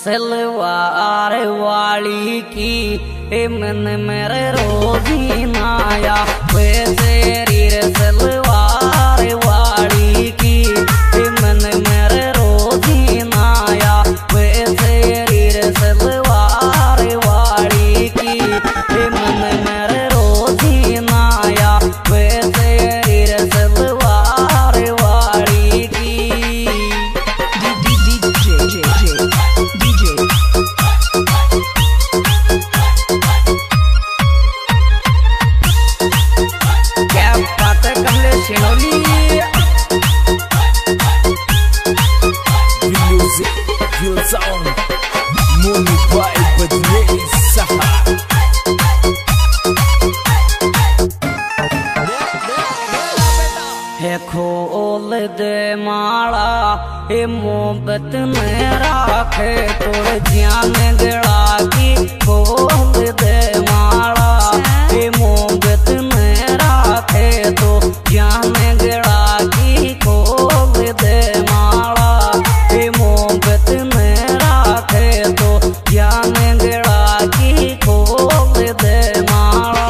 सलवार वाली की मन मेरे रोजी नाया वे तेरी सलवार वाली की मन मेरे रोजी नाया वे तेरी सलवार वाली की मन मेरे रोजी नाया वे तेरी सलवार वाली की। खोल दे माला ए मोहब्बत में राखे तोड़ जान गड़ा की खोल दे माला ए मोहब्बत में राखे तो जान गड़ा की खोल दे माला ए मोहब्बत में राखे तो जान गड़ा की खोल दे माला।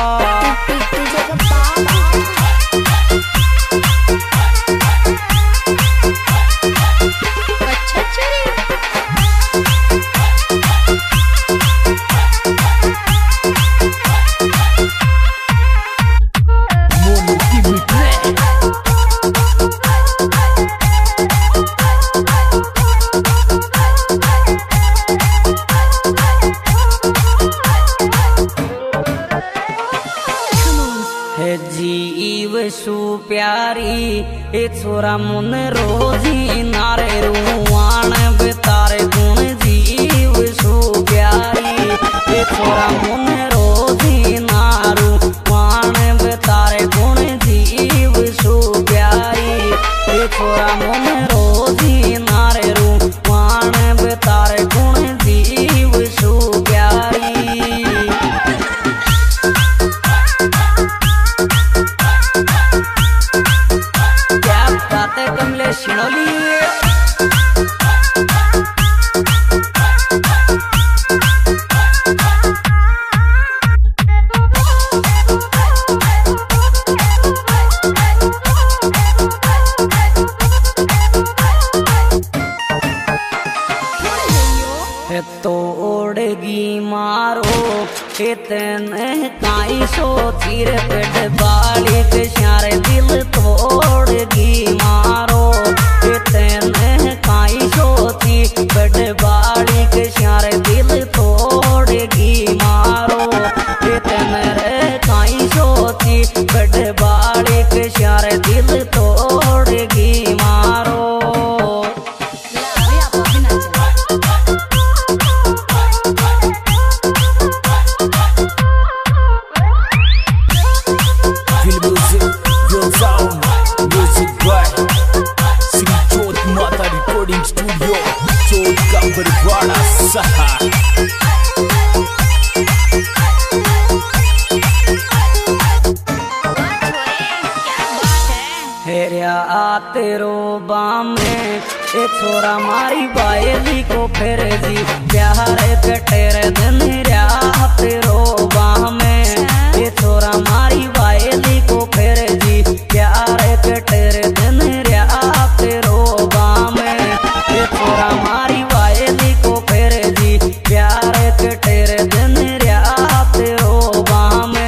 जीव सु प्यारी ए छोरा मुन रोजी नारे रुआन बेतारे गुण जीव सु प्यारी ए छोरा मुन रोजी नारू वान बेतारे गुण जीव सु प्यारी ए छोरा मुन रोजी नारे रुआन बेतारे गुण जीव सु प्यारी। तोड़गी मारो इतने काई सोची रे पेट बाली के सारे दिल तोड़गी मारो इतने काई सोची पेट बाली के सारे दिल तोड़गी मारो इतने रे काई सोची पेट बाली के सारे दिल तोड़गी मारो। स्टूडियो चोट का बरवाड़ा सहा हेरिया तेरो बामे ए छोरा मारी बायली को फेर जी प्यार कटेर दिन रा तेरो बामे ए छोरा मारी बायली को फेर जी प्यार कटेर दिन रा तेरो बामे ए छोरा मारी बायली को फेर जी प्यार कटेर दिन रा तेरो बामे।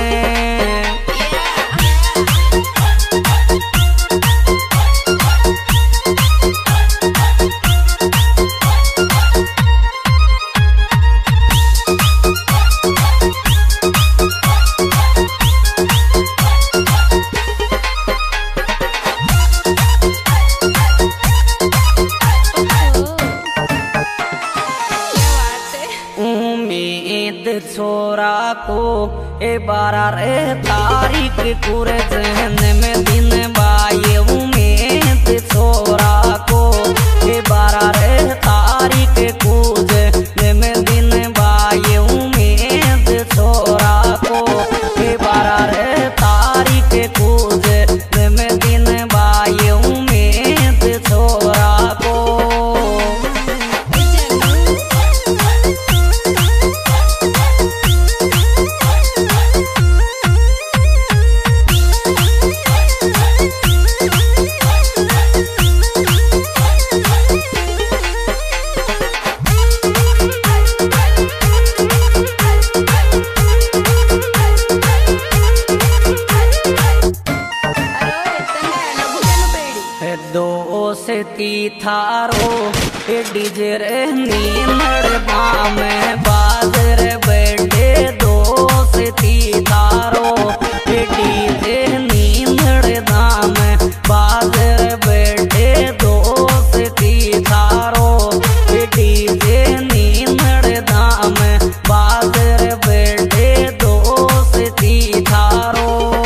छोरा को ए 12 रे तारीख पूरे जहन में दिन बाये उम्मीद छोरा को ए 12 रे तारीख पूजे में दिन बाये उम्मीद छोरा को ए 12 रे तारीख पूजे में दिन बाये उम्मीद छोरा को। नींद में बाजर बैठे दोस्ती थारो डीजे नींद में बाजर बैठे दोस्ती थारो डीजे नींद में बाजर बैठे दोस्ती थारो।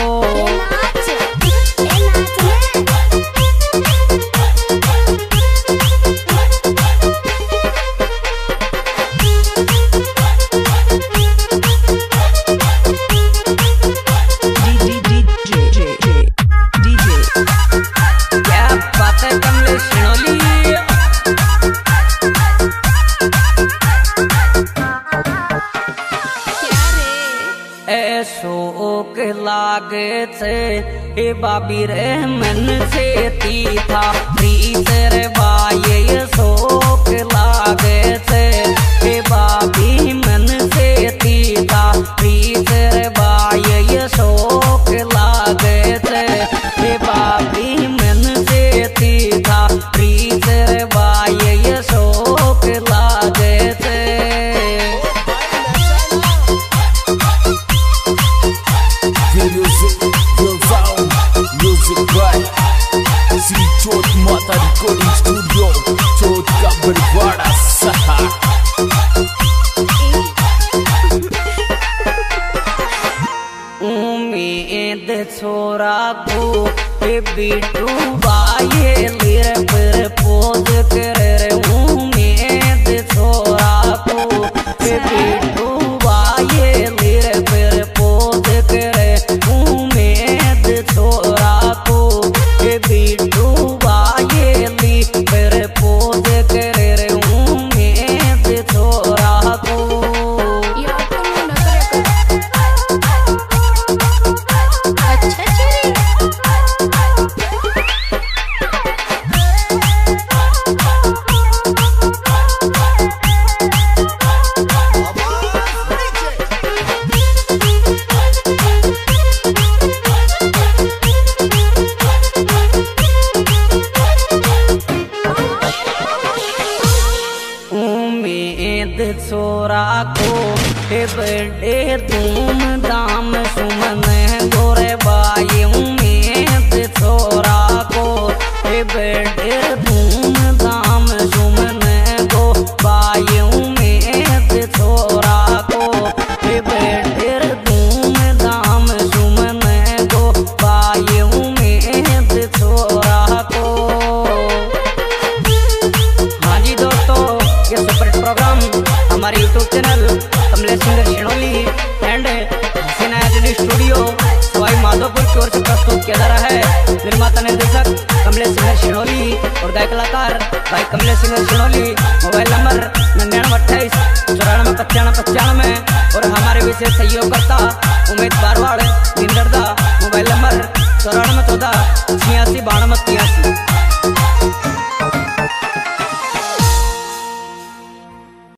शोक लागे थे ए बाबी रे मन से ती था प्रीतर बाये शोक लागे थे ए बाबी मन से ती था प्रीतर बाये शोक लागे थे ए बाबी मन से ती था प्रीतर बाये शोक लागे थे। Music by Sri Chot Mata Recording Studio, Chot का बरवाड़ा सहा। उम्मीद छोरा को बीटू बाये लिर पर पोज कर उम्मीद छोरा को बीटू बाये लिर पर पोज कर उम्मीद छोरा को बीटू बाये लिर पर पोज कर उम्मीद छोरा को। छोरा को बड़े धूमधाम सुमन गोरे बाई उम्मीद छोरा को बड़े धूमधाम सुमन गो बाई उम्मीद छोरा को बड़े धूमधाम सुमन गो बाई उम्मीद छोरा को। हाँ जी दोस्तों, ये सुपर हिट प्रोग्राम हमारे YouTube channel Kamlesh singer Shinoli and Hasina studio Sawai Madhopur की ओर से प्रस्तुत किया जा रहा है। निर्माता निर्देशक कमलेश सिंगर शिणोली और गायक कलाकार भाई Kamlesh singer Shinoli. Mobile number 9928 949595 और हमारे विशेष सहयोगकर्ता उमेद बारवाड़ नींदरदा। Mobile number 9414 86 92 83।